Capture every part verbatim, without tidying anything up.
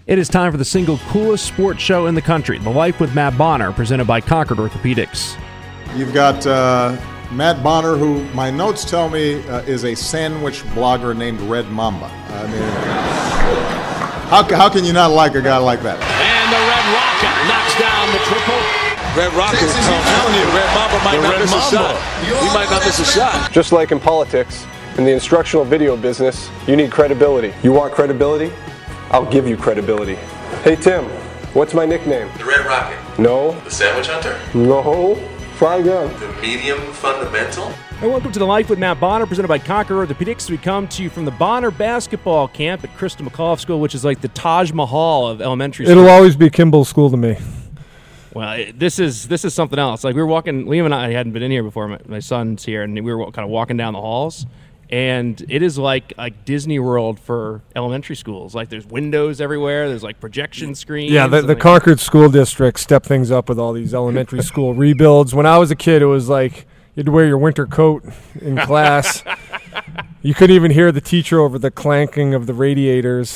It is time for the single coolest sports show in the country, The Life with Matt Bonner, presented by Concord Orthopedics. You've got uh, Matt Bonner, who my notes tell me uh, is a sandwich blogger named Red Mamba. I mean, how, how can you not like a guy like that? And the Red Rocket knocks down the triple. Red Rocket, I'm telling you, Red Mamba might not miss a shot. He might not miss a shot. Just like in politics, in the instructional video business, you need credibility. You want credibility? I'll give you credibility. Hey Tim, what's my nickname? The Red Rocket. No. The Sandwich Hunter. No. Try again. The Medium Fundamental. And welcome to The Life with Matt Bonner, presented by Concord Orthopedics. We come to you from the Bonner Basketball Camp at Christa McAuliffe School, which is like the Taj Mahal of elementary school. It'll always be Kimball School to me. Well, it, this is this is something else. Like we were walking, Liam and I hadn't been in here before. My, my son's here, and we were kind of walking down the halls. And it is like like Disney World for elementary schools. Like there's windows everywhere. There's like projection screens. Yeah, the, the like, Concord School District stepped things up with all these elementary school rebuilds. When I was a kid, it was like you had to wear your winter coat in class. You couldn't even hear the teacher over the clanking of the radiators.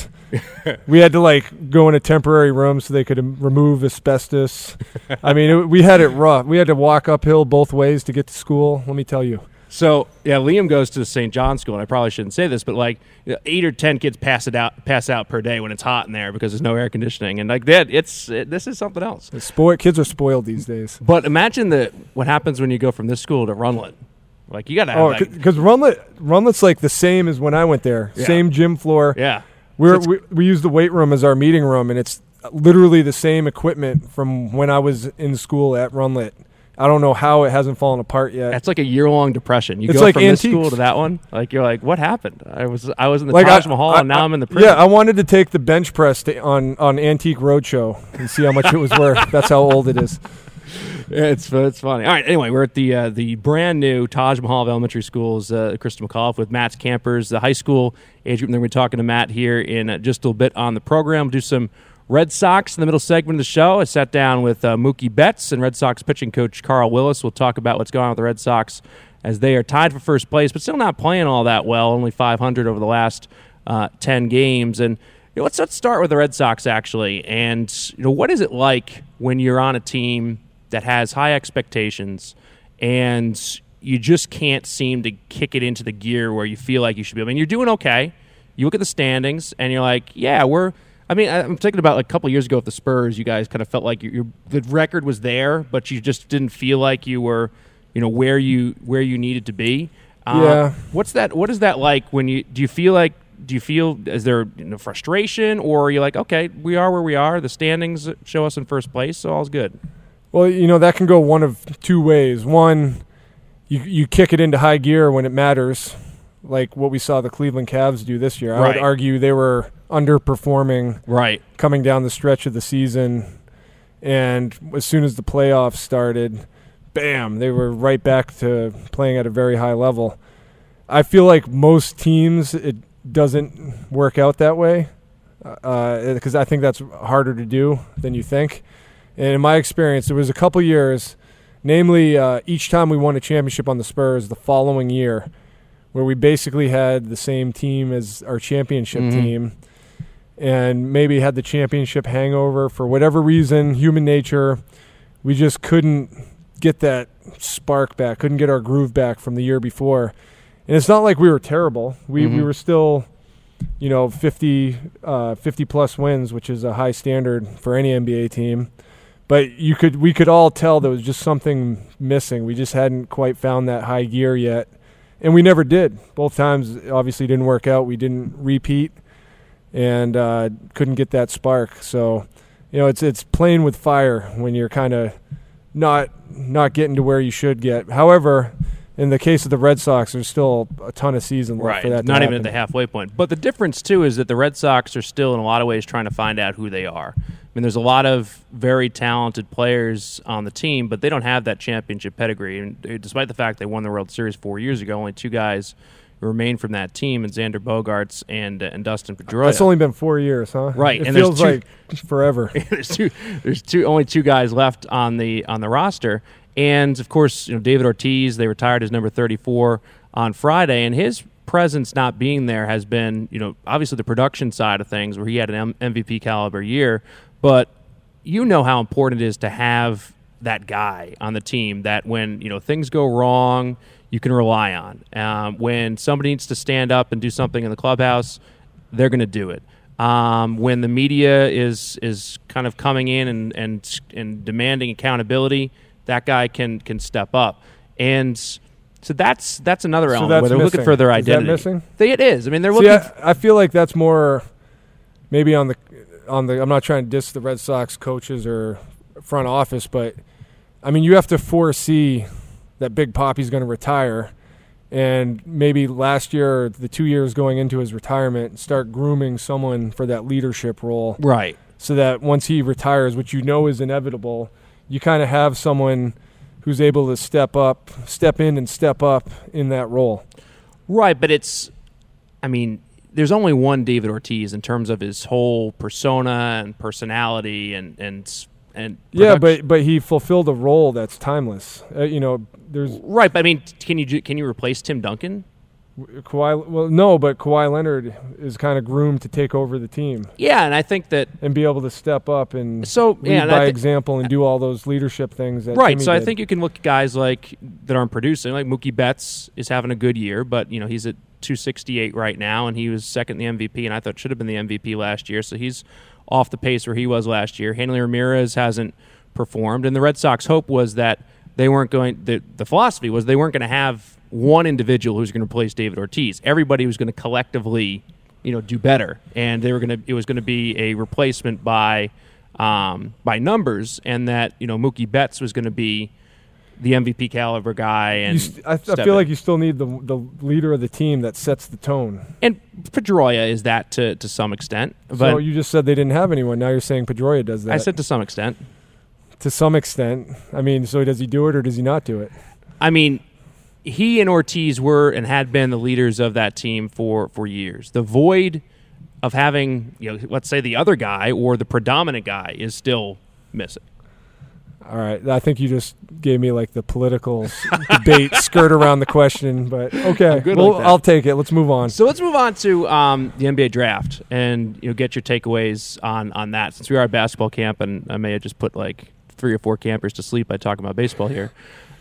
We had to like go in a temporary room so they could um, remove asbestos. I mean, it, we had it rough. We had to walk uphill both ways to get to school. Let me tell you. So yeah, Liam goes to Saint John's School, and I probably shouldn't say this, but like you know, eight or ten kids pass it out, pass out per day when it's hot in there because there's no air conditioning, and like that, it's it, this is something else. The spoil- kids are spoiled these days. But imagine the what happens when you go from this school to Runlet. Like you got to have. Oh, because Runlet, Runlet's like the same as when I went there. Yeah. Same gym floor. Yeah, We're, so we we use the weight room as our meeting room, and it's literally the same equipment from when I was in school at Runlet. I don't know how it hasn't fallen apart yet. That's like a year-long depression. You it's go like from antiques. this school to that one. Like you're like, what happened? I was I was in the like Taj I, Mahal, I, and now I, I'm in the prison. Yeah, I wanted to take the bench press to, on on Antique Roadshow and see how much it was worth. That's how old it is. Yeah, it's it's funny. All right. Anyway, we're at the uh, the brand new Taj Mahal of elementary schools, uh, Christa McAuliffe, with Matt's campers, the high school age group. And then we're talking to Matt here in uh, just a little bit on the program. We'll do some Red Sox in the middle segment of the show. I sat down with uh, Mookie Betts and Red Sox pitching coach Carl Willis. We'll talk about what's going on with the Red Sox as they are tied for first place, but still not playing all that well. Only five hundred over the last uh, ten games. And you know, let's let's start with the Red Sox actually. And you know, what is it like when you're on a team that has high expectations and you just can't seem to kick it into the gear where you feel like you should be? I mean, you're doing okay. You look at the standings and you're like, yeah, we're. I mean, I'm thinking about like a couple of years ago with the Spurs. You guys kind of felt like your, your the record was there, but you just didn't feel like you were, you know, where you where you needed to be. Uh, Yeah. What's that? What is that like when you do you feel like do you feel is there you know, frustration, or are you like, okay, we are where we are. The standings show us in first place, so all's good. Well, you know, that can go one of two ways. One, you you kick it into high gear when it matters, like what we saw the Cleveland Cavs do this year. I Right. would argue they were underperforming Right. coming down the stretch of the season, and as soon as the playoffs started, bam, they were right back to playing at a very high level. I feel like most teams, it doesn't work out that way because uh, I think that's harder to do than you think. And in my experience, there was a couple years, namely uh, each time we won a championship on the Spurs the following year, where we basically had the same team as our championship Mm-hmm. team and maybe had the championship hangover for whatever reason, human nature. We just couldn't get that spark back, couldn't get our groove back from the year before. And it's not like we were terrible. We Mm-hmm. we were still, you know, fifty, uh, fifty plus wins, which is a high standard for any N B A team. But you could we could all tell there was just something missing. We just hadn't quite found that high gear yet. And we never did. Both times obviously didn't work out. We didn't repeat and uh, couldn't get that spark. So, you know, it's it's playing with fire when you're kind of not not getting to where you should get. However, in the case of the Red Sox, there's still a ton of season left Right, for that to not even happen. at the halfway point. But the difference, too, is that the Red Sox are still, in a lot of ways, trying to find out who they are. I mean, there's a lot of very talented players on the team, but they don't have that championship pedigree. And despite the fact they won the World Series four years ago, only two guys remain from that team, and Xander Bogaerts and uh, and Dustin Pedroia. That's only been four years, huh? Right, It and there's feels two- like forever. there's two. There's two. Only two guys left on the on the roster, and of course, you know, David Ortiz. They retired his number thirty-four on Friday, and his presence not being there has been, you know, obviously the production side of things where he had an M V P caliber year, but you know how important it is to have that guy on the team that when, you know, things go wrong, you can rely on. Um, when somebody needs to stand up and do something in the clubhouse, they're going to do it. Um, when the media is is kind of coming in and, and and demanding accountability, that guy can can step up. And so that's that's another so element that's where they're missing. looking for their identity. Is that missing? They, it is. I mean, they're See, looking. I, I feel like that's more maybe on the on the. I'm not trying to diss the Red Sox coaches or front office, but I mean, you have to foresee that Big Papi's going to retire. And maybe last year or the two years going into his retirement, start grooming someone for that leadership role. Right. So that once he retires, which you know is inevitable, you kind of have someone who's able to step up, step in and step up in that role. Right, but it's, I mean, there's only one David Ortiz in terms of his whole persona and personality and and and yeah, production. but but he fulfilled a role that's timeless. Uh, you know, there's right, but I mean, can you ju- can you replace Tim Duncan? Kawhi. Well, no, but Kawhi Leonard is kind of groomed to take over the team. Yeah, and I think that and be able to step up and so lead yeah, and by th- example and do all those leadership things. That right. Timmy so did. I think you can look at guys like that aren't producing, like Mookie Betts is having a good year, but you know he's at two sixty-eight right now, and he was second in the M V P, and I thought should have been the M V P last year. So he's off the pace where he was last year. Hanley Ramirez hasn't performed, and the Red Sox hope was that they weren't going. The, the philosophy was they weren't going to have one individual who's going to replace David Ortiz. Everybody was going to collectively, you know, do better, and they were going to. It was going to be a replacement by, um, by numbers, and that you know Mookie Betts was going to be the M V P caliber guy. And you st- I, I feel like you still need the the leader of the team that sets the tone. And Pedroia is that to to some extent. But So you just said they didn't have anyone. Now you're saying Pedroia does that. I said to some extent. To some extent. I mean, so does he do it or does he not do it? I mean, he and Ortiz were and had been the leaders of that team for, for years. The void of having, you know, let's say the other guy or the predominant guy is still missing. All right. I think you just gave me like the political s- debate skirt around the question, but okay. good Well, like that. I'll take it. Let's move on. So let's move on to um, the N B A draft and you know get your takeaways on, on that. Since we are at basketball camp, and I may have just put like three or four campers to sleep by talking about baseball here.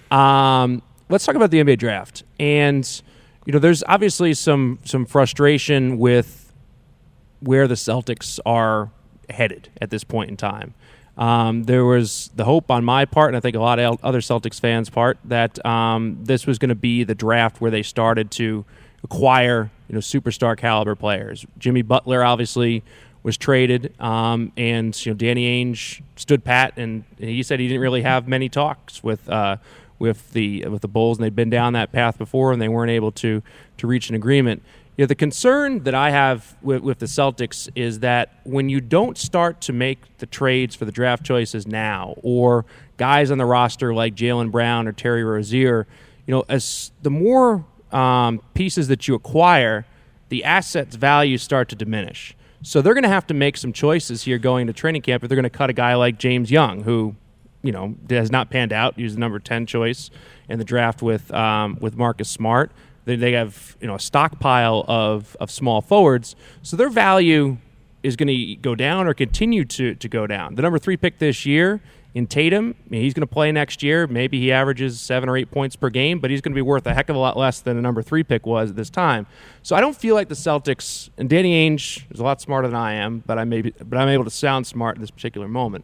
Um, let's talk about the N B A draft. And you know, there's obviously some some frustration with where the Celtics are headed at this point in time. Um, there was the hope on my part, and I think a lot of other Celtics fans' part, that um, this was going to be the draft where they started to acquire, you know, superstar caliber players. Jimmy Butler obviously was traded, um, and you know Danny Ainge stood pat, and he said he didn't really have many talks with uh, with the with the Bulls, and they'd been down that path before, and they weren't able to to reach an agreement. You know, the concern that I have with, with the Celtics is that when you don't start to make the trades for the draft choices now, or guys on the roster like Jaylen Brown or Terry Rozier, you know, as the more um, pieces that you acquire, the assets' values start to diminish. So they're going to have to make some choices here going to training camp if they're going to cut a guy like James Young, who, you know, has not panned out. He was the number ten choice in the draft with um, with Marcus Smart. They have, you know, a stockpile of, of small forwards, so their value is going to go down or continue to, to go down. The number three pick this year in Tatum, I mean, he's going to play next year. Maybe he averages seven or eight points per game, but he's going to be worth a heck of a lot less than the number three pick was at this time. So I don't feel like the Celtics, and Danny Ainge is a lot smarter than I am, but I may be, but I'm able to sound smart in this particular moment.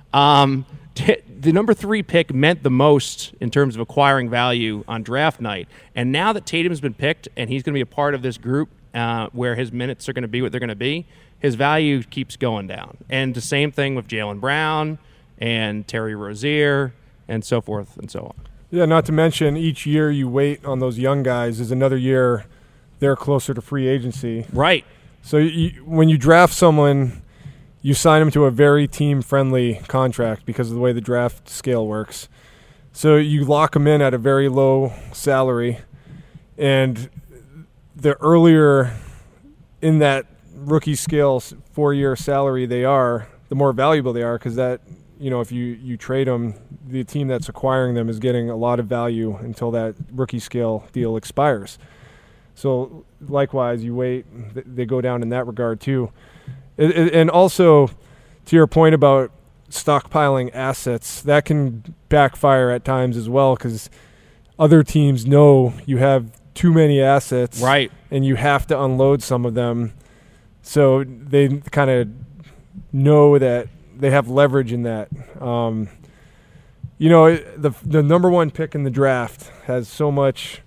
Um, t- the number three pick meant the most in terms of acquiring value on draft night. And now that Tatum's been picked and he's going to be a part of this group uh, where his minutes are going to be what they're going to be, his value keeps going down. And the same thing with Jaylen Brown and Terry Rozier and so forth and so on. Yeah, not to mention each year you wait on those young guys is another year they're closer to free agency. Right. So you, when you draft someone, you sign them to a very team-friendly contract because of the way the draft scale works. So you lock them in at a very low salary, and the earlier in that rookie scale four-year salary they are, the more valuable they are because that, you know, if you, you trade them, the team that's acquiring them is getting a lot of value until that rookie scale deal expires. So likewise, you wait, they go down in that regard too. It, it, and also, to your point about stockpiling assets, that can backfire at times as well because other teams know you have too many assets, right, and you have to unload some of them. So they kind of know that they have leverage in that. Um, you know, the the number one pick in the draft has so much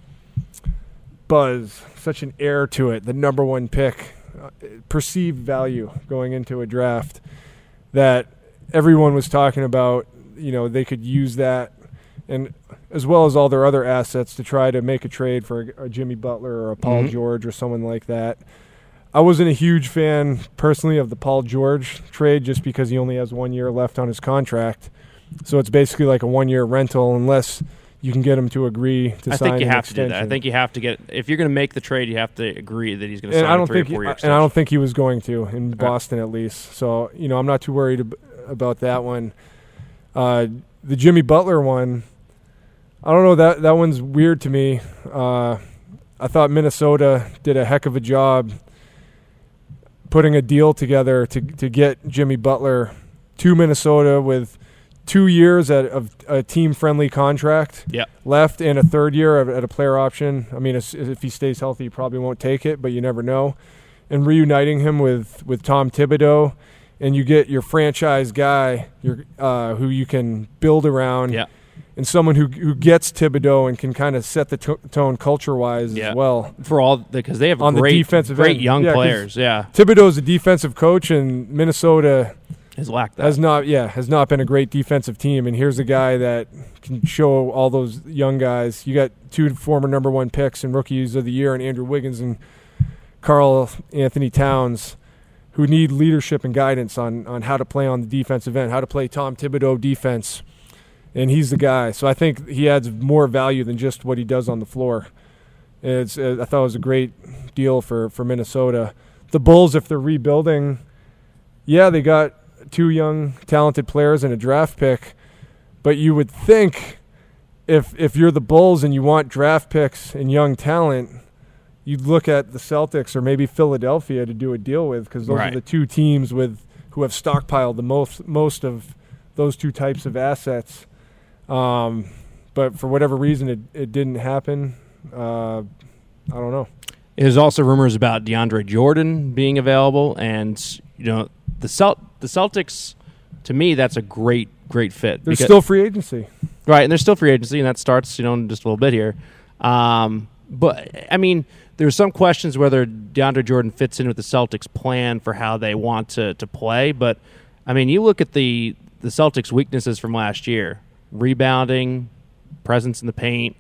buzz, such an air to it. The number one pick, uh, perceived value going into a draft, that everyone was talking about. You know, they could use that, and as well as all their other assets, to try to make a trade for a, a Jimmy Butler or a Paul mm-hmm. George or someone like that. I wasn't a huge fan, personally, of the Paul George trade just because he only has one year left on his contract. So it's basically like a one-year rental unless you can get him to agree to I sign think you an have extension. to do that. I think you have to get – if you're going to make the trade, you have to agree that he's going to and sign I don't a three think or four-year he, extension. And I don't think he was going to, in Boston at least. So, you know, I'm not too worried ab- about that one. Uh, the Jimmy Butler one, I don't know, that, that one's weird to me. Uh, I thought Minnesota did a heck of a job putting a deal together to to get Jimmy Butler to Minnesota with two years at, of a team-friendly contract yep. left and a third year at a player option. I mean, if he stays healthy, he probably won't take it, but you never know. And reuniting him with, with Tom Thibodeau, and you get your franchise guy your, uh, who you can build around, yep. and someone who who gets Thibodeau and can kind of set the to- tone culture-wise yeah. as well. For all because they have on great, the defensive great end. young yeah, players. Yeah, Thibodeau's a defensive coach, and Minnesota has lacked that. Has not, yeah, has not been a great defensive team. And here's a guy that can show all those young guys. You got two former number one picks and rookies of the year, and Andrew Wiggins and Karl Anthony Towns, who need leadership and guidance on on how to play on the defensive end, how to play Tom Thibodeau defense. And he's the guy. So I think he adds more value than just what he does on the floor. It's, uh, I thought it was a great deal for, for Minnesota. The Bulls, if they're rebuilding, yeah, they got two young, talented players and a draft pick. But you would think if if you're the Bulls and you want draft picks and young talent, you'd look at the Celtics or maybe Philadelphia to do a deal with, because those right. are the two teams with who have stockpiled the most most of those two types of assets. Um, but for whatever reason, it, it didn't happen. Uh, I don't know. There's also rumors about DeAndre Jordan being available, and you know the Celt- the Celtics. To me, that's a great great fit. There's still free agency, right? And there's still free agency, and that starts you know in just a little bit here. Um, but I mean, there's some questions whether DeAndre Jordan fits in with the Celtics' plan for how they want to to play. But I mean, you look at the the Celtics' weaknesses from last year. Rebounding, presence in the paint,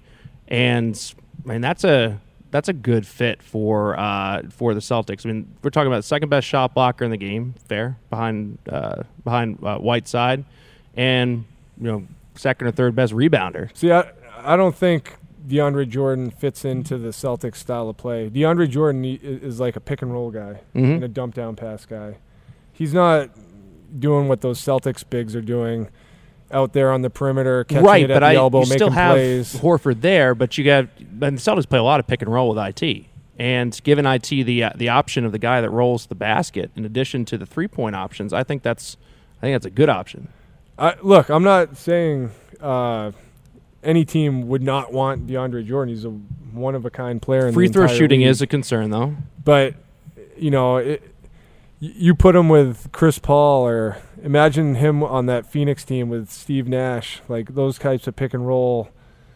and I mean that's a that's a good fit for uh, for the Celtics. I mean, we're talking about the second best shot blocker in the game, fair behind uh, behind uh, Whiteside, and you know second or third best rebounder. See, I I don't think DeAndre Jordan fits into the Celtics style of play. DeAndre Jordan is like a pick and roll guy mm-hmm. and a dump down pass guy. He's not doing what those Celtics bigs are doing. Out there on the perimeter, catching right, it at but the I, elbow, you making still have plays. Horford there, but you got and the Celtics play a lot of pick and roll with I T, and giving I T the uh, the option of the guy that rolls the basket in addition to the three point options, I think that's I think that's a good option. I, look, I'm not saying uh, any team would not want DeAndre Jordan. He's a one of a kind player. In Free the throw entire shooting league. is a concern, though. But you know. It, You put him with Chris Paul, or imagine him on that Phoenix team with Steve Nash, like those types of pick and roll.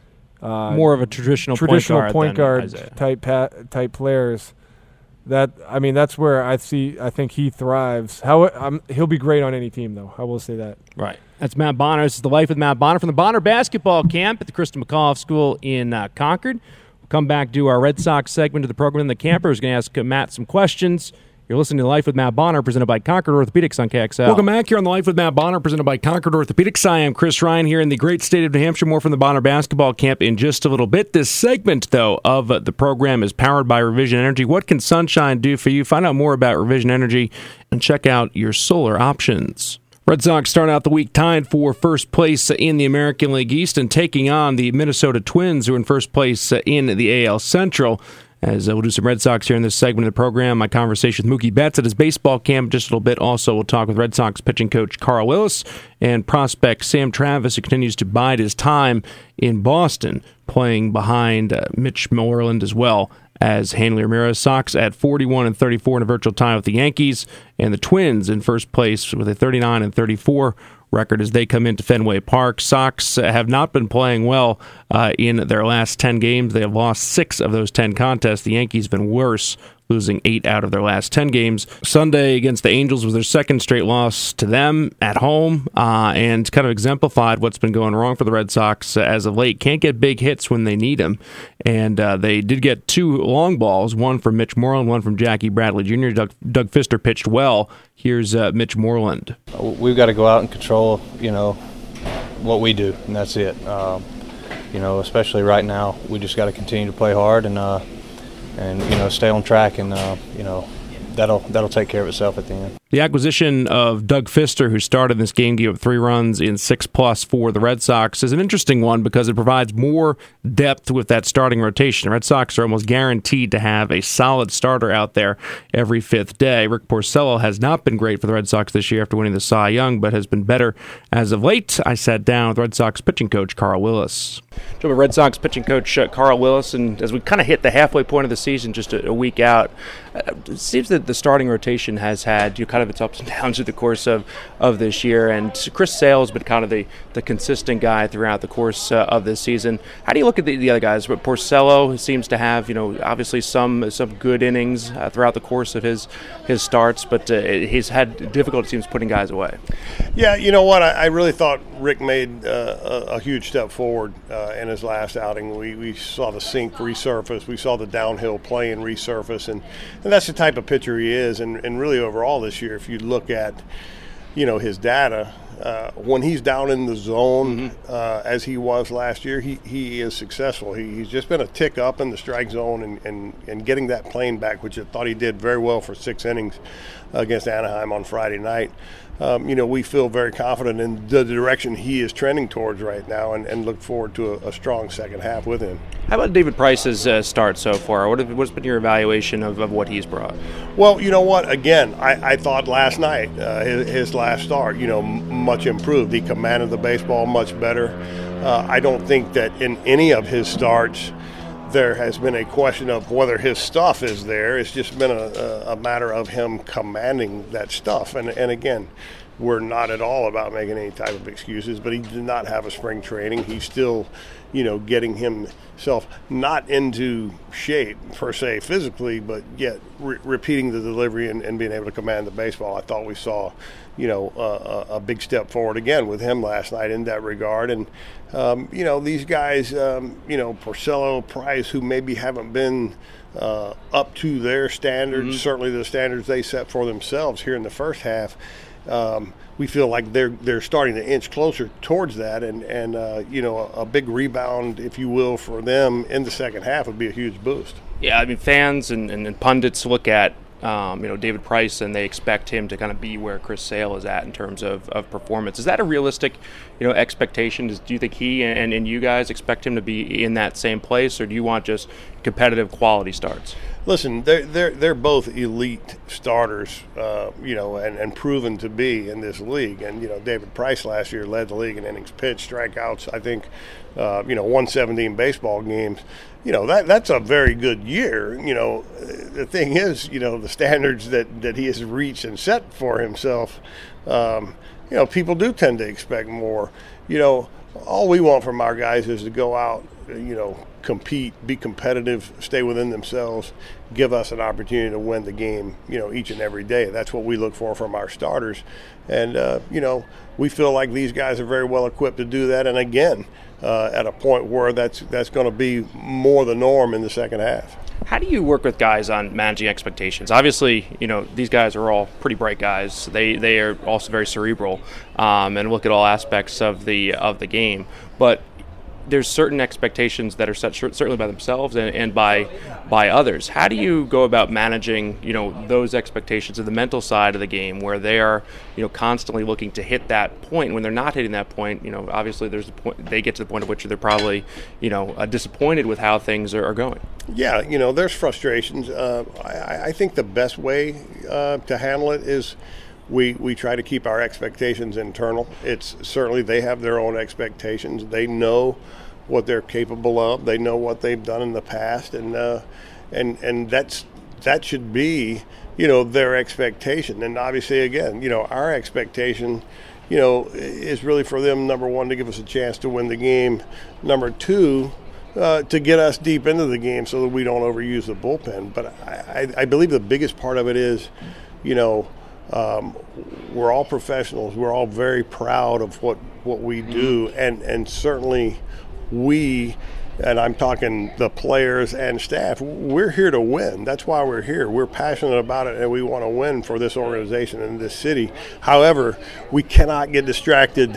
Uh, More of a traditional, traditional point guard, point guard type pa- type players. That I mean, that's where I see. I think he thrives. How um, he'll be great on any team, though. I will say that. Right. That's Matt Bonner. This is The Life with Matt Bonner from the Bonner Basketball Camp at the Krista McAuliffe School in uh, Concord. We'll come back to our Red Sox segment of the program. The camper is going to ask uh, Matt some questions. You're listening to Life with Matt Bonner, presented by Concord Orthopedics on K X L. Welcome back here on the Life with Matt Bonner, presented by Concord Orthopedics. I am Chris Ryan here in the great state of New Hampshire. More from the Bonner Basketball Camp in just a little bit. This segment, though, of the program is powered by Revision Energy. What can sunshine do for you? Find out more about Revision Energy and check out your solar options. Red Sox start out the week tied for first place in the American League East and taking on the Minnesota Twins, who are in first place in the A L Central. as uh, we'll do some Red Sox here in this segment of the program. My conversation with Mookie Betts at his baseball camp just a little bit. Also, we'll talk with Red Sox pitching coach Carl Willis and prospect Sam Travis, who continues to bide his time in Boston, playing behind uh, Mitch Moreland as well as Hanley Ramirez. Sox at forty-one and thirty-four in a virtual tie with the Yankees, and the Twins in first place with a thirty-nine and thirty-four record as they come into Fenway Park. Sox have not been playing well uh, in their last ten games. They have lost six of those ten contests. The Yankees have been worse, losing eight out of their last ten games. Sunday against the Angels was their second straight loss to them at home, uh, and kind of exemplified what's been going wrong for the Red Sox as of late. Can't get big hits when they need them, and uh, they did get two long balls, one from Mitch Moreland, one from Jackie Bradley Junior Doug, Doug Fister pitched well. Here's uh, Mitch Moreland. We've got to go out and control, you know, what we do, and that's it. Um, you know, especially right now, we just got to continue to play hard and uh, and you know stay on track, and uh, you know that'll that'll take care of itself at the end. The acquisition of Doug Fister, who started this game, gave up three runs in six plus for the Red Sox, is an interesting one because it provides more depth with that starting rotation. The Red Sox are almost guaranteed to have a solid starter out there every fifth day. Rick Porcello has not been great for the Red Sox this year after winning the Cy Young, but has been better as of late. I sat down with Red Sox pitching coach Carl Willis. Joe, Red Sox pitching coach uh, Carl Willis, and as we kind of hit the halfway point of the season, just a, a week out, uh, it seems that the starting rotation has had you kind of its ups and downs through the course of, of this year, and Chris Sale has been kind of the, the consistent guy throughout the course uh, of this season. How do you look at the, the other guys? But Porcello seems to have, you know, obviously some some good innings uh, throughout the course of his his starts, but uh, he's had difficulty, seems, putting guys away. Yeah, you know what? I, I really thought Rick made uh, a, a huge step forward uh, in his last outing. We we saw the sink resurface. We saw the downhill playing resurface, and, and that's the type of pitcher he is. And, and really overall this year, if you look at, you know, his data, uh, when he's down in the zone mm-hmm. uh, as he was last year, he, he is successful. He, he's just been a tick up in the strike zone and, and, and getting that plane back, which I thought he did very well for six innings against Anaheim on Friday night. Um, you know, we feel very confident in the direction he is trending towards right now, and, and look forward to a, a strong second half with him. How about David Price's uh, start so far? What have, what's been your evaluation of, of what he's brought? Well, you know what? Again, I, I thought last night, uh, his, his last start, you know, m- much improved. He commanded the baseball much better. Uh, I don't think that in any of his starts there has been a question of whether his stuff is there. It's just been a, a matter of him commanding that stuff. And, and again, we're not at all about making any type of excuses, but he did not have a spring training. He's still, you know, getting himself not into shape per se physically, but yet re- repeating the delivery and, and being able to command the baseball. I thought we saw, you know, uh, a big step forward again with him last night in that regard. And, um, you know, these guys, um, you know, Porcello, Price, who maybe haven't been uh, up to their standards, mm-hmm. certainly the standards they set for themselves here in the first half, Um, we feel like they're they're starting to inch closer towards that, and and uh, you know a, a big rebound, if you will, for them in the second half would be a huge boost. Yeah, I mean fans and, and, and pundits look at um, you know David Price and they expect him to kind of be where Chris Sale is at in terms of, of performance. Is that a realistic you know expectation? Does, do you think he and, and you guys expect him to be in that same place, or do you want just competitive quality starts? Listen, they're they're they're both elite starters, uh, you know, and, and proven to be in this league. And you know, David Price last year led the league in innings pitched, strikeouts. I think, uh, you know, one seventeen baseball games. You know, that that's a very good year. You know, the thing is, you know, the standards that, that he has reached and set for himself. Um, you know, people do tend to expect more. You know, all we want from our guys is to go out, you know, compete, be competitive, stay within themselves, give us an opportunity to win the game, you know, each and every day. That's what we look for from our starters. And, uh, you know, we feel like these guys are very well equipped to do that. And again, uh, at a point where that's that's going to be more the norm in the second half. How do you work with guys on managing expectations? Obviously, you know, these guys are all pretty bright guys. They they are also very cerebral um, and look at all aspects of the of the game. But there's certain expectations that are set certainly by themselves and, and by by others. How do you go about managing, you know, those expectations of the mental side of the game, where they are, you know, constantly looking to hit that point? When they're not hitting that point, you know, obviously there's a point, they get to the point at which they're probably, you know, uh, disappointed with how things are, are going. Yeah, you know, there's frustrations. Uh, I, I think the best way uh, to handle it is we we try to keep our expectations internal. It's certainly they have their own expectations. They know what they're capable of. They know what they've done in the past, and uh, and and that's that should be, you know, their expectation. And obviously, again, you know, our expectation, you know, is really for them, number one, to give us a chance to win the game. Number two, uh, to get us deep into the game so that we don't overuse the bullpen. But I, I, I believe the biggest part of it is, you know, um, we're all professionals. We're all very proud of what, what we do. And, and certainly we, and I'm talking the players and staff, we're here to win. That's why we're here. We're passionate about it, and we want to win for this organization and this city. However, we cannot get distracted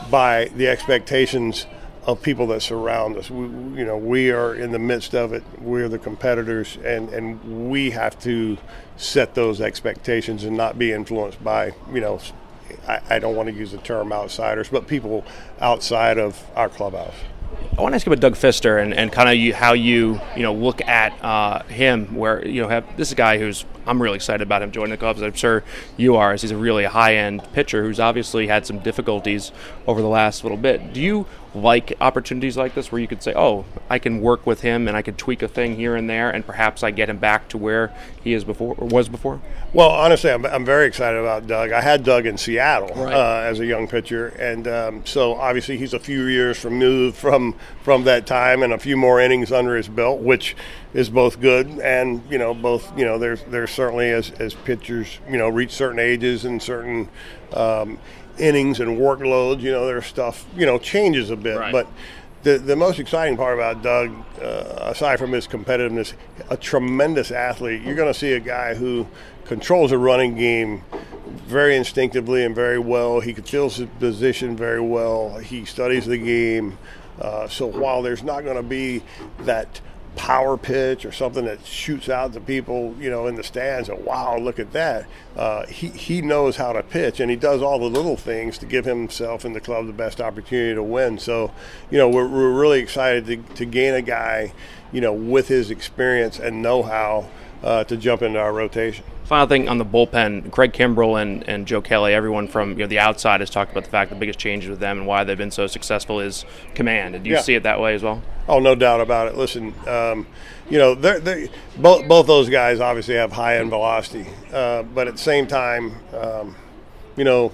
by the expectations of people that surround us. We, you know, we are in the midst of it. We're the competitors, and, and we have to set those expectations and not be influenced by, you know, I, I don't want to use the term outsiders, but people outside of our clubhouse. I want to ask you about Doug Fister and, and kind of you, how you you know look at uh, him. Where you know have this is a guy who's I'm really excited about him joining the Cubs. I'm sure you are, as he's a really high end pitcher who's obviously had some difficulties over the last little bit. Do you like opportunities like this where you could say, oh, I can work with him and I could tweak a thing here and there, and perhaps I get him back to where he is before or was before? Well, honestly, I'm, I'm very excited about Doug. I had Doug in Seattle right. uh, as a young pitcher, and um, so obviously he's a few years removed from from that time and a few more innings under his belt, which is both good and, you know, both, you know, there's there's certainly as, as pitchers, you know, reach certain ages and certain um, innings and workloads, you know, their stuff, you know, changes a bit. Right. But the the most exciting part about Doug, uh, aside from his competitiveness, a tremendous athlete. You're going to see a guy who controls a running game very instinctively and very well. He feels his position very well. He studies the game. Uh, so while there's not going to be that power pitch or something that shoots out to people, you know, in the stands and wow, look at that. Uh, he, he knows how to pitch, and he does all the little things to give himself and the club the best opportunity to win. So, you know, we're, we're really excited to, to gain a guy, you know, with his experience and know-how uh, to jump into our rotation. Final thing on the bullpen, Craig Kimbrell and, and Joe Kelly, everyone from you know the outside has talked about the fact the biggest changes with them and why they've been so successful is command. And do you yeah. see it that way as well? Oh, no doubt about it. Listen, um, you know, they're, they're, both both those guys obviously have high-end velocity, uh, but at the same time, um, you know,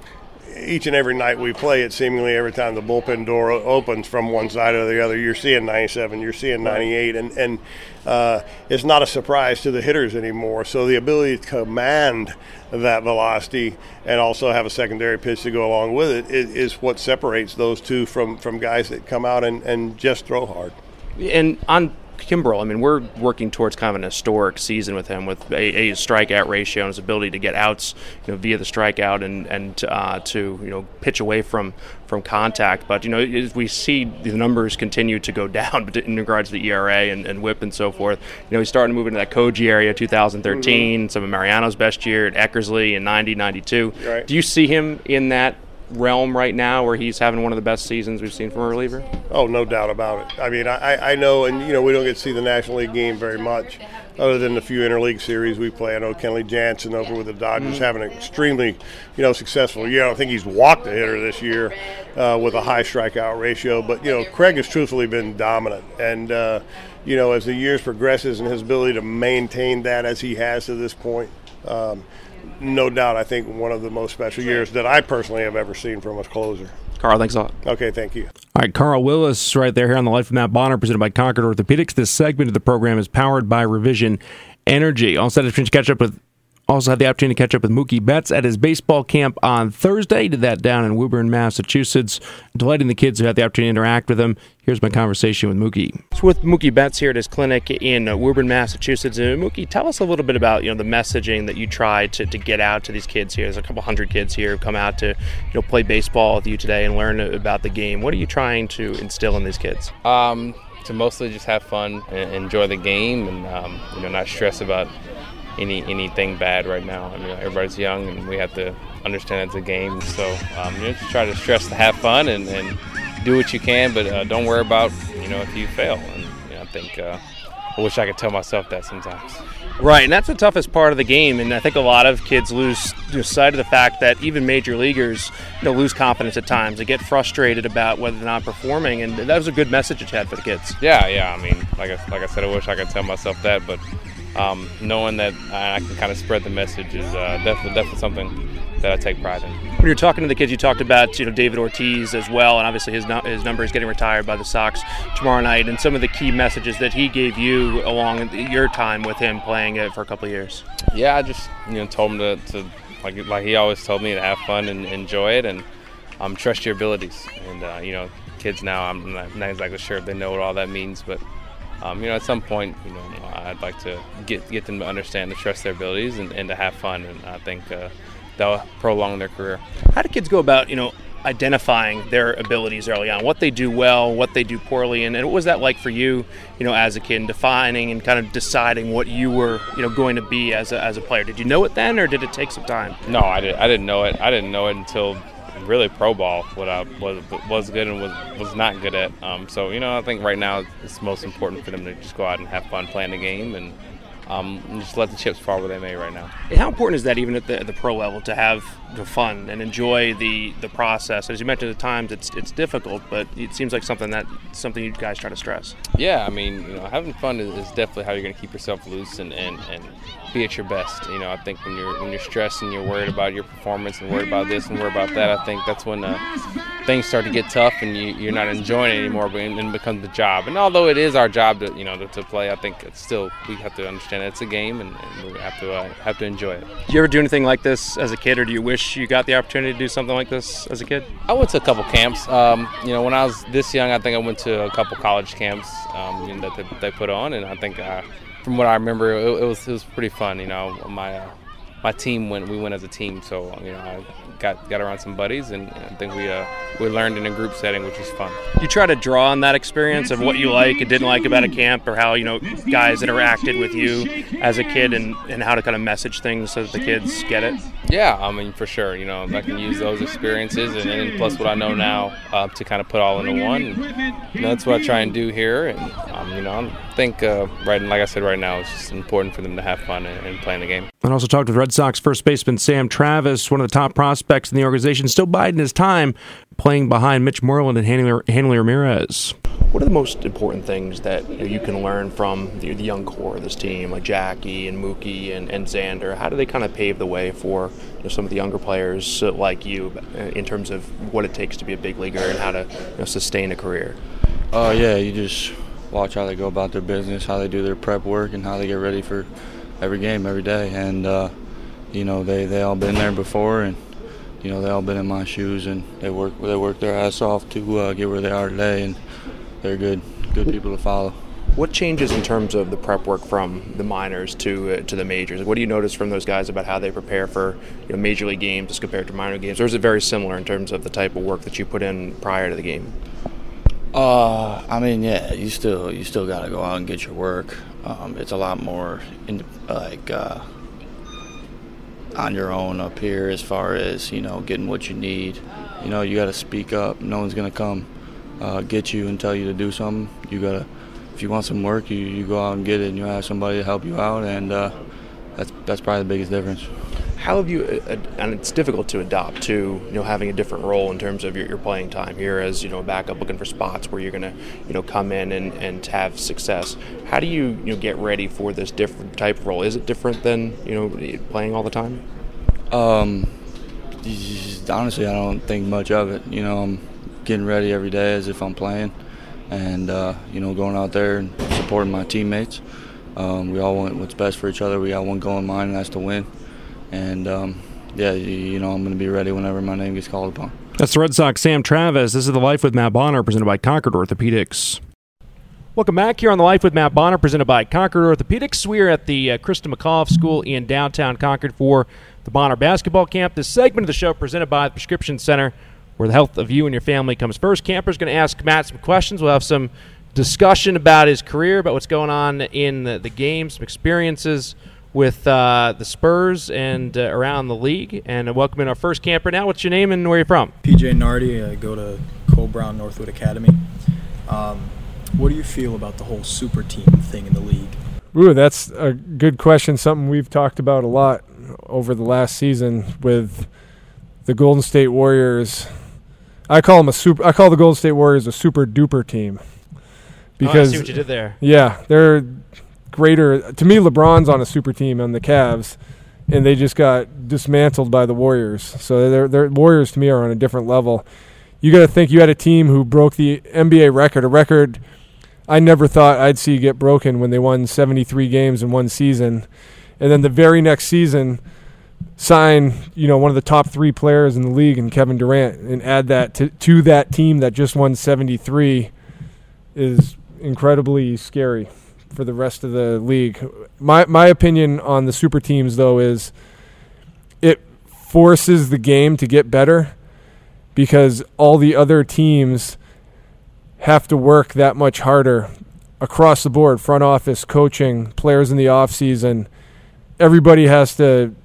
each and every night we play it, seemingly every time the bullpen door opens from one side or the other, you're seeing ninety-seven, you're seeing ninety-eight, and, and uh, it's not a surprise to the hitters anymore. So the ability to command that velocity and also have a secondary pitch to go along with it is, is what separates those two from, from guys that come out and, and just throw hard. And on Kimbrell, I mean, we're working towards kind of an historic season with him, with a, a strikeout ratio and his ability to get outs, you know, via the strikeout and and uh, to you know pitch away from from contact. But you know, as we see the numbers continue to go down in regards to the E R A and, and WHIP and so forth, you know, he's starting to move into that Koji area. two thousand thirteen, mm-hmm. some of Mariano's best year at Eckersley in ninety, ninety-two. Right. Do you see him in that realm right now where he's having one of the best seasons we've seen from a reliever? Oh, no doubt about it. I mean, I, I know, and, you know, we don't get to see the National League game very much other than the few interleague series we play. I know Kenley Jansen over with the Dodgers mm-hmm. having an extremely, you know, successful year. I don't think he's walked a hitter this year uh, with a high strikeout ratio. But, you know, Craig has truthfully been dominant. And, uh, you know, as the years progresses and his ability to maintain that as he has to this point, um, no doubt, I think one of the most special years that I personally have ever seen from a closer. Carl, thanks a lot. Okay, thank you. All right, Carl Willis right there here on The Life of Matt Bonner, presented by Concord Orthopedics. This segment of the program is powered by Revision Energy. All set to catch up with Also had the opportunity to catch up with Mookie Betts at his baseball camp on Thursday. He did that down in Woburn, Massachusetts, delighting the kids who had the opportunity to interact with him. Here's my conversation with Mookie. So with Mookie Betts here at his clinic in uh, Woburn, Massachusetts. Uh, Mookie, tell us a little bit about you know the messaging that you try to, to get out to these kids here. There's a couple hundred kids here who come out to you know play baseball with you today and learn about the game. What are you trying to instill in these kids? Um, to mostly just have fun and enjoy the game, and um, you know not stress about any anything bad right now. I mean, everybody's young, and we have to understand it's a game. So um, you know, just try to stress to have fun and, and do what you can, but uh, don't worry about you know if you fail. And you know, I think uh, I wish I could tell myself that sometimes. Right, and that's the toughest part of the game, and I think a lot of kids lose you know, sight of the fact that even major leaguers you know, lose confidence at times. They get frustrated about whether they're not performing, and that was a good message that you had for the kids. Yeah, yeah. I mean, like I, like I said, I wish I could tell myself that, but um, knowing that I can kind of spread the message is uh, definitely definitely something that I take pride in. When you're talking to the kids, you talked about you know David Ortiz as well, and obviously his his number is getting retired by the Sox tomorrow night, and some of the key messages that he gave you along your time with him playing it for a couple of years. Yeah, I just you know told him to, to like like he always told me to have fun and enjoy it, and um, trust your abilities. And uh, you know, kids now, I'm not, not exactly sure if they know what all that means, but um, you know, at some point, you know, I'd like to get get them to understand to trust their abilities and, and to have fun, and I think. Uh, They'll prolong their career. How do kids go about, you know, identifying their abilities early on? What they do well, what they do poorly, and, and what was that like for you, you know, as a kid, and defining and kind of deciding what you were, you know, going to be as a as a player? Did you know it then, or did it take some time? No, I did. I didn't know it. I didn't know it until really pro ball. What I was was good and was was not good at. Um, so you know, I think right now it's most important for them to just go out and have fun playing the game and. Um, and just let the chips fall where they may right now. And how important is that even at the, the pro level to have the fun and enjoy the, the process? As you mentioned, at times it's it's difficult, but it seems like something that something you guys try to stress. Yeah, I mean, you know, having fun is, is definitely how you're going to keep yourself loose and, and, and be at your best. You know, I think when you're when you're stressed and you're worried about your performance and worried about this and worried about that, I think that's when uh, things start to get tough and you, you're not enjoying it anymore, but it becomes the job. And although it is our job to you know to, to play, I think it's still we have to understand that it's a game and, and we have to uh, have to enjoy it. Did you ever do anything like this as a kid, or do you wish you got the opportunity to do something like this as a kid? I went to a couple camps. Um, you know, when I was this young, I think I went to a couple college camps um, you know, that they, they put on, and I think uh, from what I remember, it, it was it was pretty fun. You know, my uh, my team went we went as a team, so you know I got got around some buddies, and I think we uh, we learned in a group setting, which was fun. You try to draw on that experience of what you like and didn't like about a camp, or how you know guys interacted with you as a kid, and, and how to kind of message things so that the kids get it. Yeah, I mean for sure. You know, I can use those experiences and, and plus what I know now uh, to kind of put all into one. And, you know, that's what I try and do here, and um, you know I think uh, right like I said right now, it's just important for them to have fun and, and play in the game. And also talked with Red Sox first baseman Sam Travis, one of the top prospects in the organization, still biding his time playing behind Mitch Moreland and Hanley Ramirez. What are the most important things that you know, you can learn from the, the young core of this team, like Jackie and Mookie and, and Xander? How do they kind of pave the way for you know, some of the younger players uh, like you in terms of what it takes to be a big leaguer and how to you know, sustain a career? Oh, uh, yeah, you just watch how they go about their business, how they do their prep work, and how they get ready for every game, every day. And, uh, you know, they, they all been there before, and, you know, they all been in my shoes, and they work they work their ass off to uh, get where they are today, and they're good good people to follow. What changes in terms of the prep work from the minors to uh, to the majors? What do you notice from those guys about how they prepare for you know, major league games as compared to minor games? Or is it very similar in terms of the type of work that you put in prior to the game? Uh, I mean, yeah, you still you still got to go out and get your work. Um, it's a lot more in, like uh, on your own up here as far as you know getting what you need. You know, you got to speak up. No one's gonna come uh, get you and tell you to do something. You gotta, if you want some work, you, you go out and get it, and you have somebody to help you out, and uh, that's that's probably the biggest difference. How have you, uh, and it's difficult to adopt to, you know, having a different role in terms of your, your playing time here as, you know, a backup looking for spots where you're going to, you know, come in and, and have success. How do you, you know, get ready for this different type of role? Is it different than, you know, playing all the time? Um, honestly, I don't think much of it. You know, I'm getting ready every day as if I'm playing and, uh, you know, going out there and supporting my teammates. Um, we all want what's best for each other. We got one goal in mind, and that's to win. and um, yeah, you, you know I'm going to be ready whenever my name gets called upon. That's the Red Sox Sam Travis. This is The Life with Matt Bonner, presented by Concord Orthopedics. Welcome back here on The Life with Matt Bonner, presented by Concord Orthopedics. We are at the uh, Krista McAuliffe School in downtown Concord for the Bonner Basketball Camp. This segment of the show presented by the Prescription Center, where the health of you and your family comes first. Camper's going to ask Matt some questions. We'll have some discussion about his career, about what's going on in the, the game, some experiences with uh, the Spurs and uh, around the league. And uh, welcome in our first camper now. What's your name and where are you from? P J Nardi. I go to Cole Brown Northwood Academy. Um, what do you feel about the whole super team thing in the league? Ooh, that's a good question, something we've talked about a lot over the last season with the Golden State Warriors. I call them a super. I call the Golden State Warriors a super duper team because oh, I see what you did there. Yeah, they're greater. To me, LeBron's on a super team on the Cavs, and they just got dismantled by the Warriors. So they're, they're Warriors to me are on a different level. You got to think you had a team who broke the N B A record, a record I never thought I'd see get broken when they won seventy-three games in one season, and then the very next season sign, you know, one of the top three players in the league in Kevin Durant and add that to, to that team that just won seventy-three is incredibly scary for the rest of the league. My my opinion on the super teams, though, is it forces the game to get better because all the other teams have to work that much harder across the board, front office, coaching, players in the off season. Everybody has to,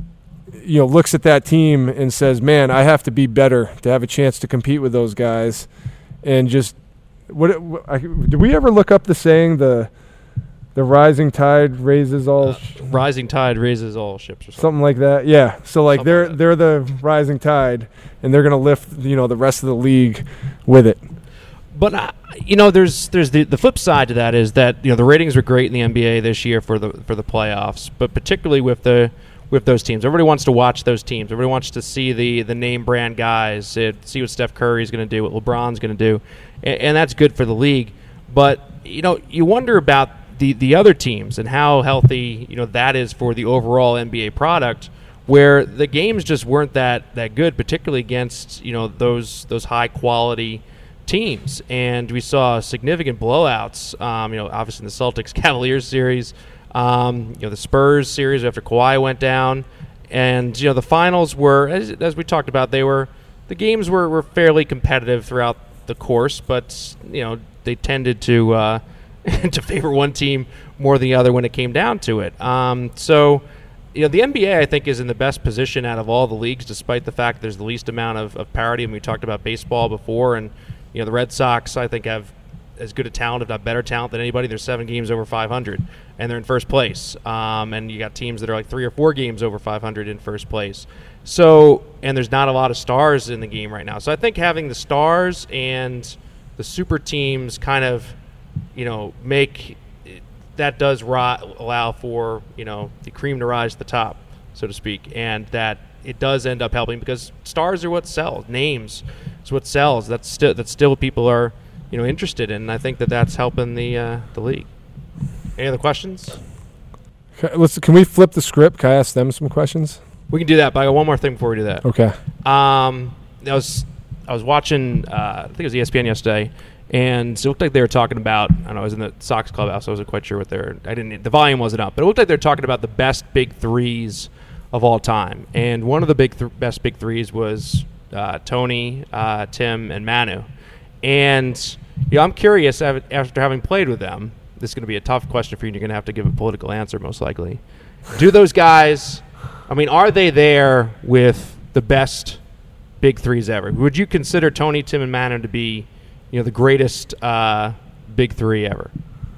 you know, looks at that team and says, man, I have to be better to have a chance to compete with those guys. And just, what, what I, did we ever look up the saying, the the rising tide raises all uh, rising tide raises all ships or something, something like that? Yeah. So like something they're like they're the rising tide, and they're going to lift, you know, the rest of the league with it. But uh, you know, there's there's the, the flip side to that is that, you know, the ratings were great in the N B A this year for the for the playoffs, but particularly with the with those teams, everybody wants to watch those teams. Everybody wants to see the the name brand guys, it, see what Steph Curry's going to do, what LeBron's going to do, and, and that's good for the league. But you know, you wonder about the the other teams and how healthy, you know, that is for the overall N B A product, where the games just weren't that that good, particularly against, you know, those those high quality teams, and we saw significant blowouts. Um, you know, obviously in the Celtics Cavaliers series, um, you know, the Spurs series after Kawhi went down, and you know the finals were, as, as we talked about, they were the games were, were fairly competitive throughout the course, but you know they tended to uh, to favor one team more than the other when it came down to it. Um, so. You know, the N B A, I think, is in the best position out of all the leagues, despite the fact there's the least amount of, of parity. And we talked about baseball before, and you know, the Red Sox, I think, have as good a talent, if not better talent, than anybody. They're seven games over five hundred, and they're in first place. Um, and you got teams that are like three or four games over five hundred in first place. So, and there's not a lot of stars in the game right now. So I think having the stars and the super teams kind of, you know, make that does ri- allow for, you know, the cream to rise to the top, so to speak, and that it does end up helping because stars are what sells. Names is what sells. That's still that still people are, you know, interested in. And I think that that's helping the uh, the league. Any other questions? Okay, let's. Can we flip the script? Can I ask them some questions? We can do that, but I got one more thing before we do that. Okay. Um, I was I was watching. Uh, I think it was E S P N yesterday. And it looked like they were talking about, I don't know, I was in the Sox clubhouse, so I wasn't quite sure what they're, I didn't, the volume wasn't up, but it looked like they were talking about the best big threes of all time. And one of the big th- best big threes was uh, Tony, uh, Tim, and Manu. And, you know, I'm curious, after having played with them, this is going to be a tough question for you, and you're going to have to give a political answer most likely. Do those guys, I mean, are they there with the best big threes ever? Would you consider Tony, Tim, and Manu to be, you know, the greatest uh, big three ever?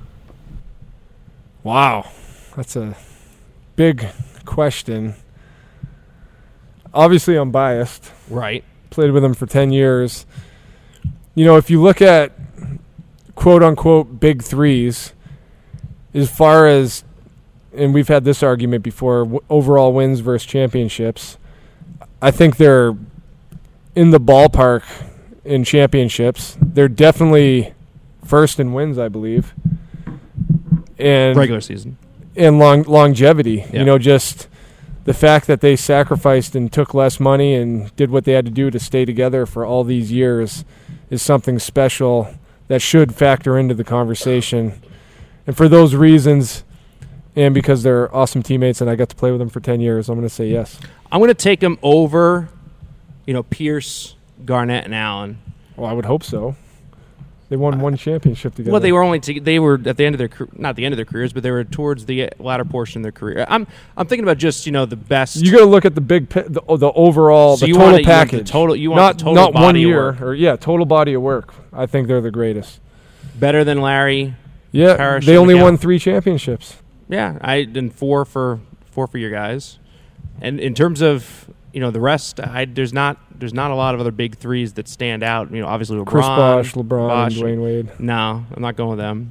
Wow. That's a big question. Obviously, I'm biased. Right. Played with them for ten years. You know, if you look at quote-unquote big threes, as far as, and we've had this argument before, w- overall wins versus championships, I think they're in the ballpark in championships. They're definitely first in wins, I believe. And regular season. And long longevity. Yeah. You know, just the fact that they sacrificed and took less money and did what they had to do to stay together for all these years is something special that should factor into the conversation. And for those reasons, and because they're awesome teammates and I got to play with them for ten years, I'm going to say yes. I'm going to take them over, you know, Pierce, Garnett, and Allen. Well, I would hope so. They won one championship together. Well, they were only to, they were at the end of their car- not the end of their careers, but they were towards the latter portion of their career. I'm I'm thinking about just you know the best. You got to look at the big pi- the, the overall So the you total want it- you want package. the total- you want not the total not one body of year work. or yeah total body of work. I think they're the greatest. Better than Larry. Yeah, Parrish, they and only McGowan. won three championships. Yeah, I and four for four for your guys. And in terms of you know the rest, I, there's not there's not a lot of other big threes that stand out. You know, obviously LeBron, Chris Bosh, LeBron, Bosh. and Dwayne Wade. No, I'm not going with them.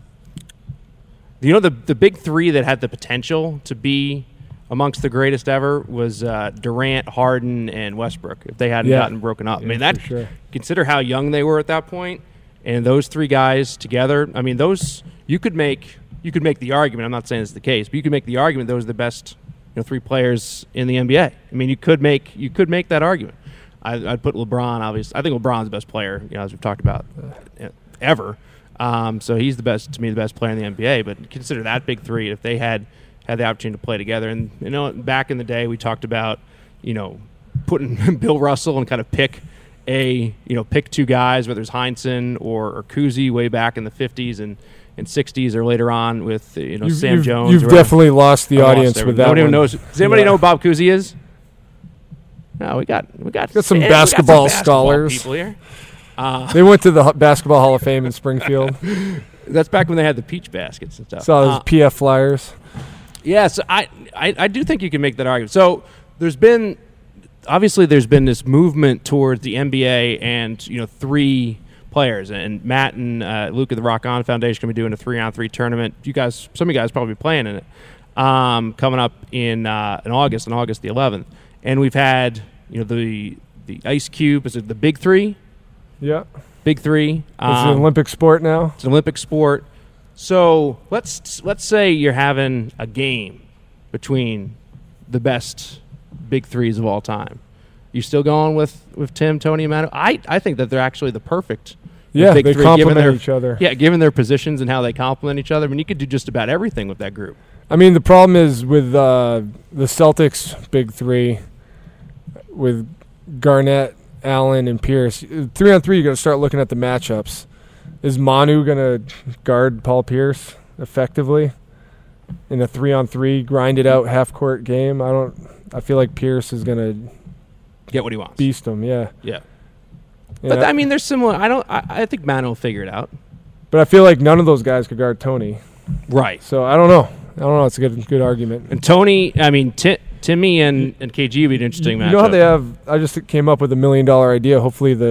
You know the the big three that had the potential to be amongst the greatest ever was uh, Durant, Harden, and Westbrook. If they hadn't Yeah. gotten broken up, I Yeah, mean that. for sure. Consider how young they were at that point, and those three guys together. I mean, those you could make you could make the argument. I'm not saying it's the case, but you could make the argument those are the best you know three players in the N B A. I mean, you could make you could make that argument. I, I'd put LeBron. Obviously, I think LeBron's the best player. You know, as we've talked about uh, ever. Um, so he's the best to me, the best player in the N B A. But consider that big three if they had had the opportunity to play together. And you know, back in the day, we talked about you know putting Bill Russell and kind of pick a you know pick two guys, whether it's Heinsohn or, or Cousy, way back in the fifties and, and sixties, or later on with you know You've- Sam you've- Jones. you've or definitely lost the I audience everything. with that Nobody even one. knows. Does anybody Yeah. know who Bob Cousy is? No, we got we got, Got some we got basketball basketball scholars. people here. Uh, They went to the H- Basketball Hall of Fame in Springfield. That's back when they had the peach baskets and stuff. Saw those Uh, P F flyers. Yeah, so I, I, I do think you can make that argument. So there's been, obviously there's been this movement towards the N B A and, you know, three players. And Matt and uh, Luke of the Rock On Foundation going to be doing a three-on-three tournament. You guys, some of you guys probably be playing in it, um, coming up in uh, in August, on August the eleventh. And we've had, you know, the the Ice Cube, is it the Big Three? Yeah. Big Three. It's an Olympic sport now. It's an Olympic sport. So let's let's say you're having a game between the best big threes of all time. You still going with, with Tim, Tony, and Manu? I I think that they're actually the perfect. Yeah, big they three, complement given their, each other. Yeah, given their positions and how they complement each other. I mean, you could do just about everything with that group. I mean, the problem is with uh, the Celtics big three, with Garnett, Allen, and Pierce. Three on three, you got to start looking at the matchups. Is Manu going to guard Paul Pierce effectively in a three on three grinded out half court game? I don't. I feel like Pierce is going to get what he wants. Beast him, yeah. Yeah. Yeah. But I mean, they're similar. I don't. I, I think Manu will figure it out. But I feel like none of those guys could guard Tony. Right. So I don't know. I don't know. It's a good good argument. And Tony, I mean, Ti Timmy and, and K G would be an interesting You matchup. know how they have? I just came up with a million dollar idea. Hopefully the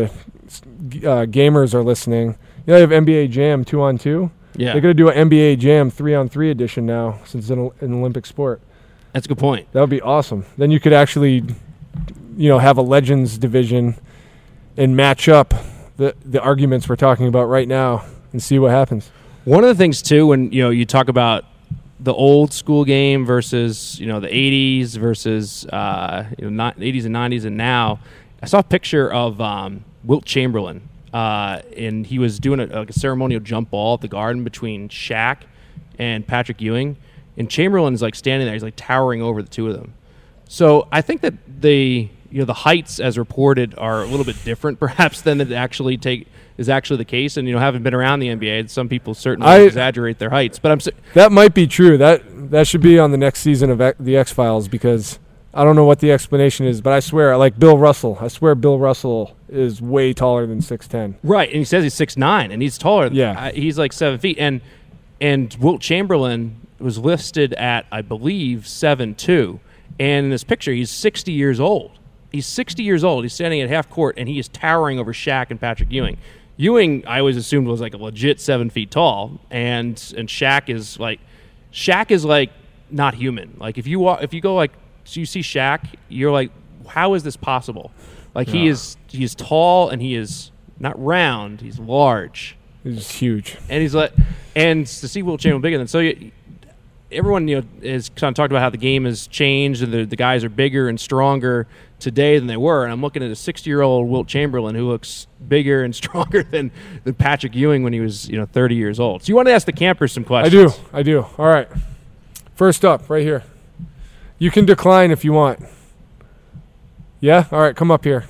uh, gamers are listening. You know, they have N B A Jam two on two. Yeah. They're gonna do an N B A Jam three on three edition now, since it's an, an Olympic sport. That's a good point. That would be awesome. Then you could actually, you know, have a Legends division and match up the the arguments we're talking about right now and see what happens. One of the things too, when you know you talk about the old school game versus you know the eighties versus uh, you know not eighties and nineties and now, I saw a picture of um, Wilt Chamberlain, uh, and he was doing a, like a ceremonial jump ball at the Garden between Shaq and Patrick Ewing, and Chamberlain is like standing there, he's like towering over the two of them. So I think that the you know the heights as reported are a little bit different perhaps than it actually take is actually the case. And you know having been around the N B A, some people certainly I- exaggerate their heights. But I'm si- That might be true. That that should be on the next season of X- the X Files, because I don't know what the explanation is, but I swear, like Bill Russell, I swear Bill Russell is way taller than six ten. right, and he says he's six nine, and he's taller. Yeah. uh, he's like seven feet, and and Wilt Chamberlain was listed at I believe seven two, and in this picture he's sixty years old. He's sixty years old. He's standing at half court, and he is towering over Shaq and Patrick Ewing. Ewing, I always assumed, was like a legit seven feet tall, and and Shaq is like, Shaq is like not human. Like if you walk, if you go like, so you see Shaq, you're like, how is this possible? Like he Yeah. is, he is tall and he is not round. He's large. He's huge. And he's like, and to see Wilt Chamberlain bigger than so, you, everyone you know is kind of talked about how the game has changed and the the guys are bigger and stronger today than they were. And I'm looking at a sixty-year-old Wilt Chamberlain who looks bigger and stronger than, than Patrick Ewing when he was you know thirty years old. So you want to ask the campers some questions? I do. I do. All right. First up, right here. You can decline if you want. Yeah? All right, come up here.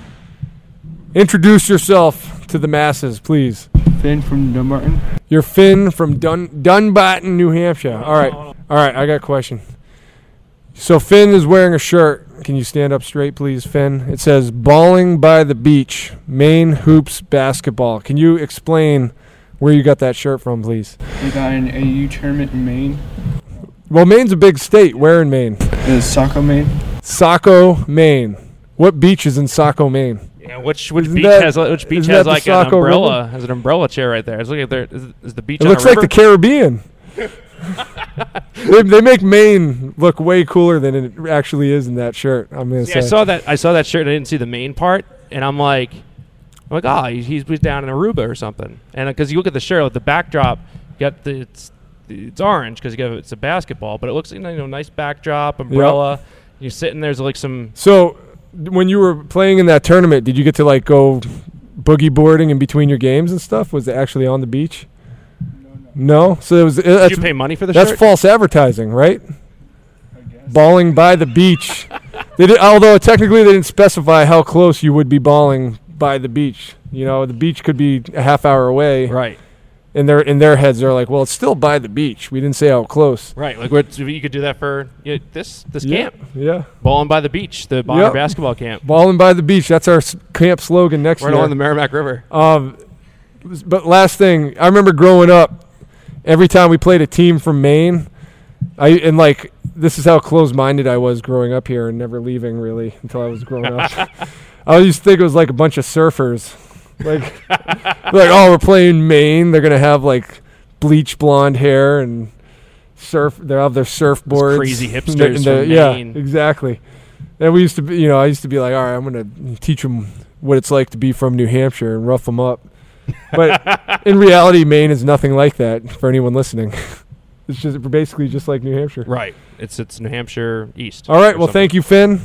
Introduce yourself to the masses, please. Finn from Dunbarton. You're Finn from Dun- Dunbarton, New Hampshire. All right. All right, I got a question. So Finn is wearing a shirt. Can you stand up straight, please, Finn? It says, Balling by the Beach, Maine Hoops Basketball. Can you explain where you got that shirt from, please? We got an A U tournament in Maine. Well, Maine's a big state. Where in Maine? Is Saco, Maine. Saco, Maine. What beach is in Saco, Maine? Yeah, which which Isn't beach that- has which beach isn't has that the like an Saco umbrella? River? Has an umbrella chair right there. I was looking at there. Is, is the beach? It on looks a like river? the Caribbean. they, they make Maine look way cooler than it actually is in that shirt. I'm gonna See, say. I saw that. I saw that shirt. and I didn't see the main part, and I'm like, I'm like, oh, he's, he's down in Aruba or something. And because you look at the shirt, the backdrop, you got the it's it's orange because you got it's a basketball, but it looks like you know nice backdrop, umbrella. You're sitting there's like some. So, when you were playing in that tournament, did you get to like go boogie boarding in between your games and stuff? Was it actually on the beach? No, no. So it was. Did That's, you pay money for the that's shirt? false advertising, right? Balling by the beach. They did, although technically they didn't specify how close you would be balling by the beach. You know, the beach could be a half hour away. Right. In their in their heads, they're like, well, it's still by the beach. We didn't say how close. Right, like what, you could do that for you know, this this Yeah, camp. yeah. Balling by the beach, the Bonner Yep. basketball camp. Balling by the beach. That's our s- camp slogan next Right year. along the Merrimack River. Um, but last thing, I remember growing up, every time we played a team from Maine, I and like this is how close-minded I was growing up here and never leaving really until I was grown up. I used to think it was like a bunch of surfers, like like oh we're playing Maine. They're gonna have like bleach blonde hair and surf. They have their surfboards. crazy And hipsters the- and the- from yeah, Maine. exactly. And we used to be, you know, I used to be like, all right, I'm gonna teach them what it's like to be from New Hampshire and rough them up. But in reality, Maine is nothing like that for anyone listening. It's just basically just like New Hampshire. Right. It's it's New Hampshire East. All right. Well, thank you, Finn.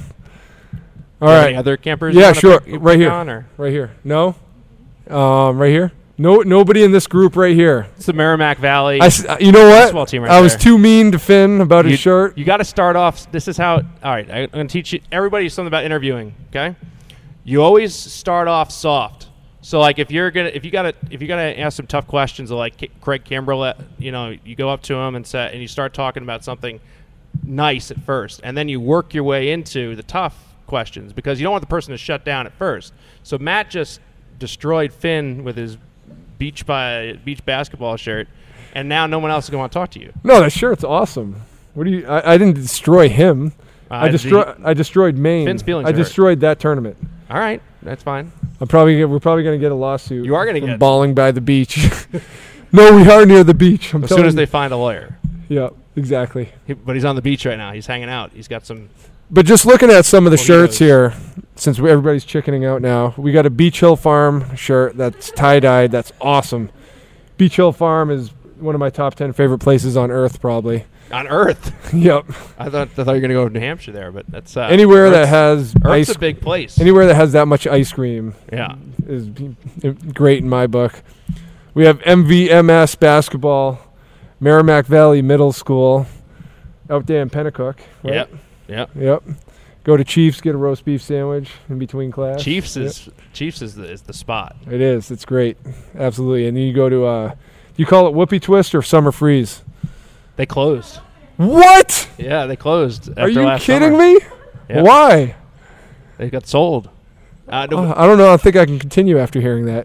All have right. any other campers you Yeah, wanna sure. pick- right pick here. on, or? Right here. No. Um. Right here. No. Nobody in this group right here. It's the Merrimack Valley. I s- you know what? basketball team right I was there. too mean to Finn about you, his shirt. You got to start off. This is how. All right, I, I'm going to teach you, everybody something about interviewing. Okay, you always start off soft. So like if you're gonna if you gotta if you gotta ask some tough questions like K- Craig Kimbrell, you know, you go up to him and say and you start talking about something nice at first, and then you work your way into the tough questions because you don't want the person to shut down at first. So Matt just destroyed Finn with his beach by beach basketball shirt, and now no one else is going to want to talk to you. No, that shirt's awesome. What do you? I, I didn't destroy him. Uh, I destroy. I destroyed Maine. Finn's feelings I are hurt. destroyed that tournament. All right, that's fine. I'm probably get- we're probably going to get a lawsuit. You are gonna from get- balling by the beach. No, we are near the beach. I'm As soon telling as they you. find a lawyer. Yeah, exactly. He, but he's on the beach right now. He's hanging out. He's got some. But just looking at some of the Well, he shirts knows. here, since we, everybody's chickening out now, we got a Beach Hill Farm shirt that's tie-dyed. That's awesome. Beach Hill Farm is one of my top ten favorite places on earth, probably. On Earth. Yep. I thought I thought you were gonna go to New Hampshire there, but that's uh, Anywhere that Earth's- has Earth's ice, a big place. Anywhere that has that much ice cream, Yeah. is b- great in my book. We have M V M S basketball, Merrimack Valley Middle School, out there in Pennacook. Right? Yep. Yep. Yep. Go to Chiefs, get a roast beef sandwich in between class. Chiefs Yep. is Chiefs is the is the spot. It is. It's great. Absolutely. And then you go to, uh, do you call it Whoopie Twist or Summer Freeze? They closed. What? Yeah, they closed. After Are you last kidding summer. me? Yep. Why? They got sold. Uh, no, Uh, I don't know. I think I can continue after hearing that.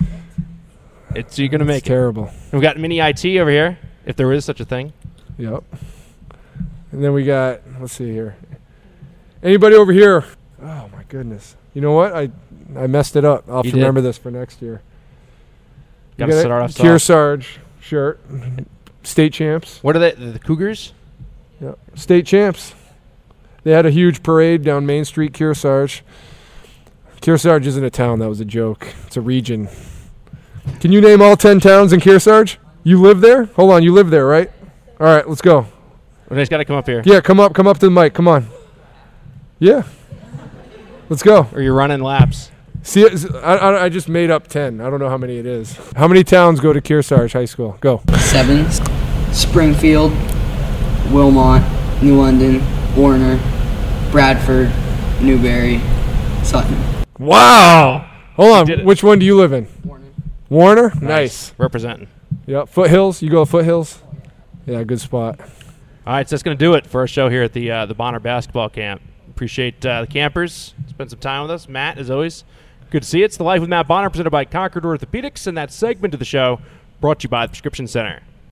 it's you're gonna make It's terrible. it. We've got mini I T over here, if there is such a thing. Yep. And then we got, let's see here. Anybody over here? Oh, my goodness. You know what? I I messed it up. I'll have You to did. remember this for next year. You Gotta got start a off soft. Kearsarge shirt. State champs. What are they? The Cougars? Yep. State champs. They had a huge parade down Main Street, Kearsarge. Kearsarge isn't a town. That was a joke. It's a region. Can you name all ten towns in Kearsarge? You live there? Hold on. You live there, right? All right, let's go. I just got to come up here. Yeah, come up, come up to the mic. Come on. Yeah. Let's go. Or you're running laps. See, I, I, I just made up ten. I don't know how many it is. How many towns go to Kearsarge High School? Go. Seven. Springfield, Wilmot, New London, Warner, Bradford, Newberry, Sutton. Wow. Hold on. Which one do you live in? Warner. Warner? Nice. nice. Representing. Yep. Foothills. You go to Foothills? Yeah, good spot. All right, so that's going to do it for our show here at the uh, the Bonner Basketball Camp. Appreciate uh, the campers. Spend some time with us. Matt, as always, good to see you. It's The Life with Matt Bonner, presented by Concord Orthopedics, and that segment of the show brought to you by the Prescription Center.